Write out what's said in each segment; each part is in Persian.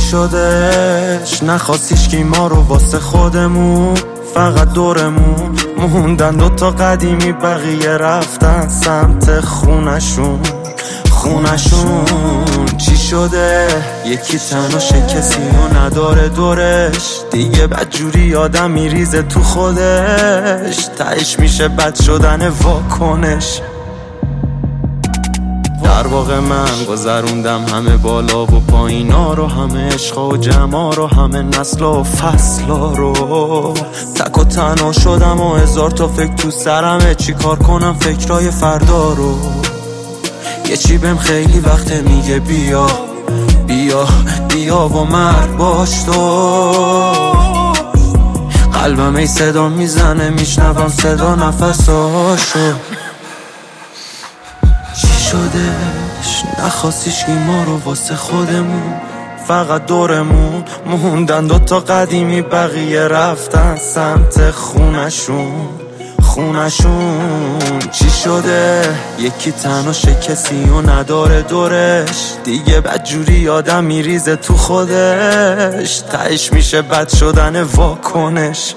شدش نخواستیش که ما رو واسه خودمون، فقط دورمون موندن دوتا قدیمی، بقیه رفتن سمت خونشون. چی شده یکی تناشه کسی رو نداره دورش، دیگه بدجوری آدم میریزه تو خودش، تهش میشه بد شدن واکنش. در واقع من گذروندم همه بالا و پایینا رو، همه عشقا و جمعا رو، همه نسلا و فصلا رو. تک و تنها شدم و هزار تا فکر تو سرمه، چی کار کنم فکرای فردا رو. یه چی بهم خیلی وقت میگه بیا بیا بیا و مرد باش تو. قلبم ای صدا میزنه، میشنوم صدا نفساشو. چی شدش نخواستیش که ما رو واسه خودمون، فقط دورمون موندن دوتا قدیمی، بقیه رفتن سمت خونشون. چی شده یکی تناشه کسی رو نداره دورش، دیگه بدجوری آدم میریزه تو خودش، تهش میشه بد شدن واکنش.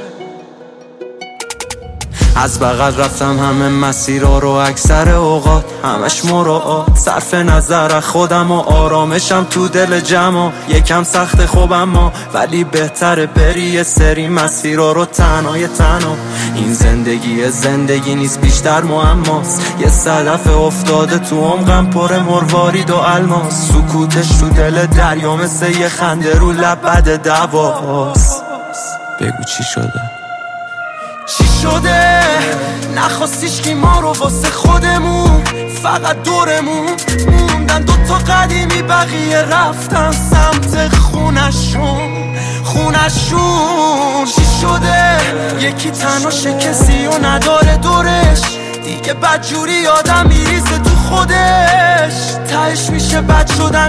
از بغل رفتم همه مسیرها رو، اکثر اوقات همش مراعات، صرف نظر خودم و آرامشم تو دل جمع. یکم سخت خوب اما ولی بهتره بری یه سری مسیرها رو تنها. این زندگی نیست بیشتر معماست، یه صدف افتاده تو عمقم پر مروارید و الماس. سکوتش تو دل دریا مثل یه خنده رو لب بد دواست. بگو چی شده؟ چی شده نخواستیش که ما رو واسه خودمون، فقط دورمون موندن دوتا قدیمی، بقیه رفتن سمت خونشون. چی شده یکی تناشه کسی رو نداره دورش، دیگه بدجوری آدم میریزه تو خودش، تهش میشه بد شدن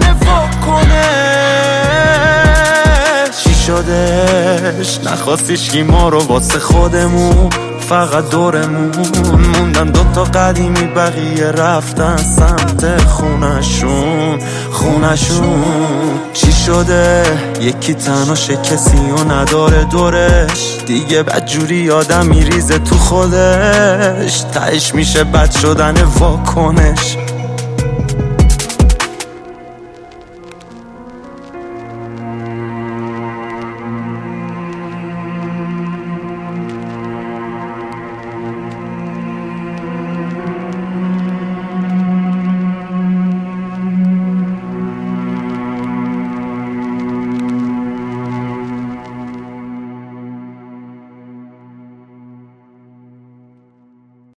واکنش. چی شدش نخواستیش که ما رو واسه خودمون، فقط دورمون موندن دوتا قدیمی، بقیه رفتن سمت خونشون. چی شده یکی تناشه کسی رو نداره دورش، دیگه بدجوری آدم میریزه تو خودش، تهش میشه بد شدن واکنش.